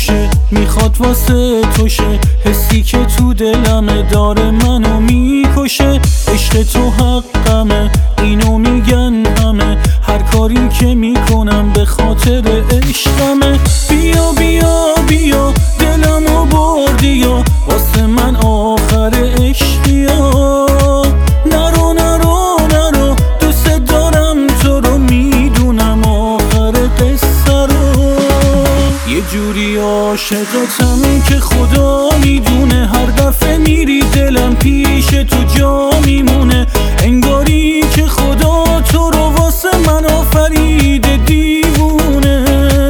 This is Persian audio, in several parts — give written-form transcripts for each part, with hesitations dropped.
باشه، میخواد واسه توشه. حسی که تو دلمه داره منو میکشه. عشق تو حقمه، اینو میگن همه. هر کاری که میکنم به خاطر عشقمه. بیا بیا بیا دلمو بردی یا واسه من آخر عشقیا. نرو نرو نرو دوست دارم تو رو، میدونم آخر قصه رو. یه جوری عاشقتم که خدا میدونه. هر دفعه میری دلم پیش تو جا میمونه. انگاری که خدا تو رو واسه من آفریده دیوونه.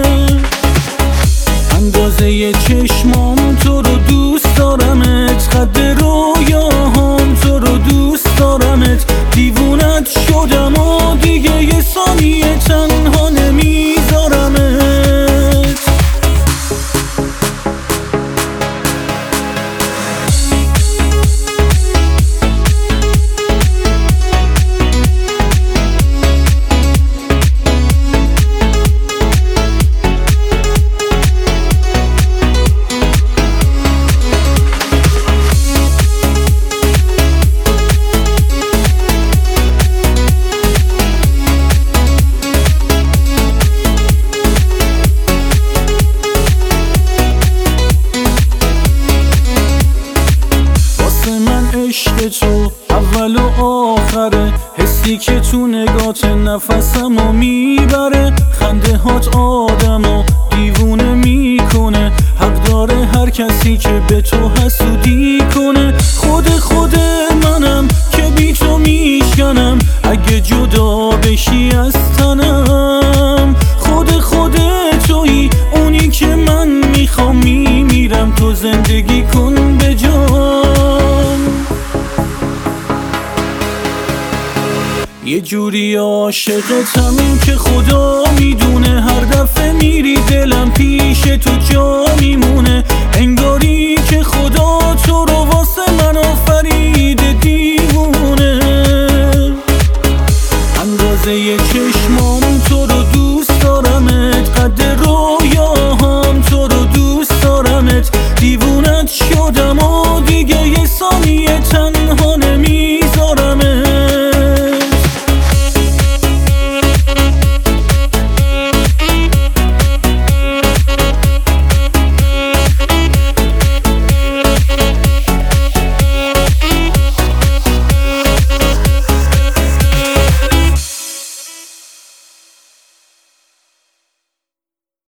اندازه چشمام تو رو دوست دارمت، قد رویاهام تو رو دوست دارمت. دیوونت شدم و دیگه یه ثانیه تنها نمیذارمت. عشق تو اول و آخره. حسی که تو نگات نفسمو میبره. خنده هات آدمو دیوونه میکنه. حق داره هر کسی که به تو حسودی کنه. خود منم که بی تو میشکنم. اگه جدا بشی از تنم، خود تویی اونی که من میخوام. میمیرم تو زندگی کن به جام. یه جوری عاشقتم که خدا